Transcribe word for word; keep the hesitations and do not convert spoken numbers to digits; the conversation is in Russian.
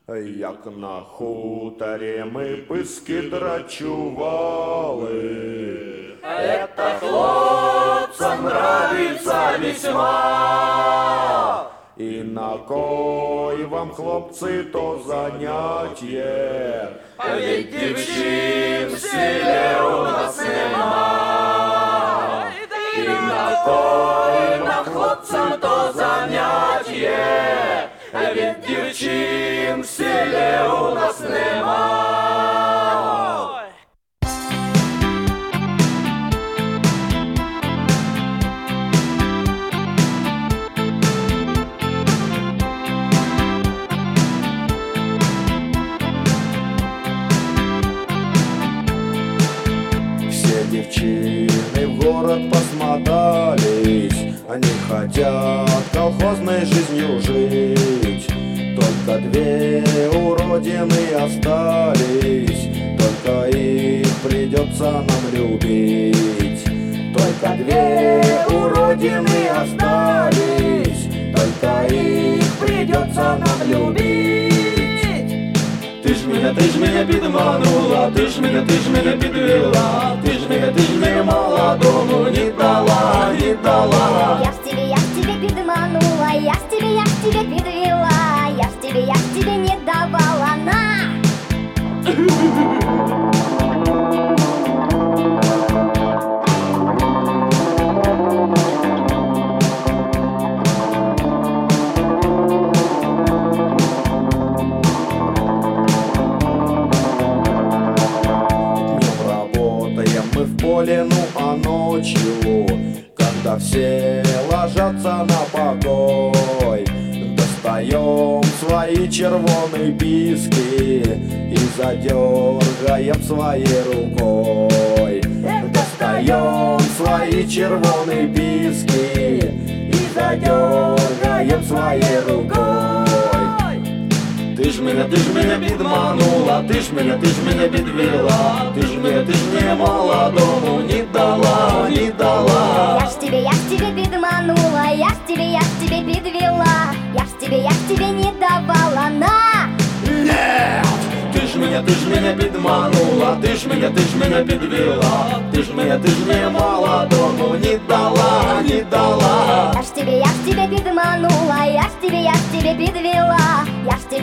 Як на хуторі ми писки драчували. Это хлопцам нравится весьма. І на кой вам, хлопці, то заняття? А ведь дівчин в селі у нас нема. І на кой нам, хлопцам, то заняття? А ведь дівчин в селі у нас нема. Девчины в город посмотались, они хотят колхозной жизнью жить. Только две уродины остались, только их придется нам любить. Только две уродины остались, только их придется нам любить. Ти ж мене, ти ж мене підманула, ти ж мене, ти ж мене підвела, ти ж мене, ти ж мене молодому не дала, не дала. Я ж тебе, я ж тебе підманула, я ж тебе, я ж тебе підвела, я ж тебе, я ж тебе не давала, на! Ну а ночью, когда все ложатся на покой, достаем свои червоные писки и задергаем своей рукой. Достаем свои червоные писки и задергаем своей рукой. Ти ж мене, ти ж мене підманула, ти ж мене, ти ж мене підвела, ти ж мене, ти ж мене молодому не дала, не дала. Я ж тебе, я ж тебе підманула, я ж тебе, я ж тебе підвела, я ж тебе, я ж тебе не давала, на! Нет! Ти ж мене, ти ж мене підманула, ти ж мене, ти ж мене підвела, ти ж мене, ти ж мене молодому не дала, не дала. Я ж тебе, я ж тебе підманула, я ж тебе, я ж тебе підвела, я ж тебе,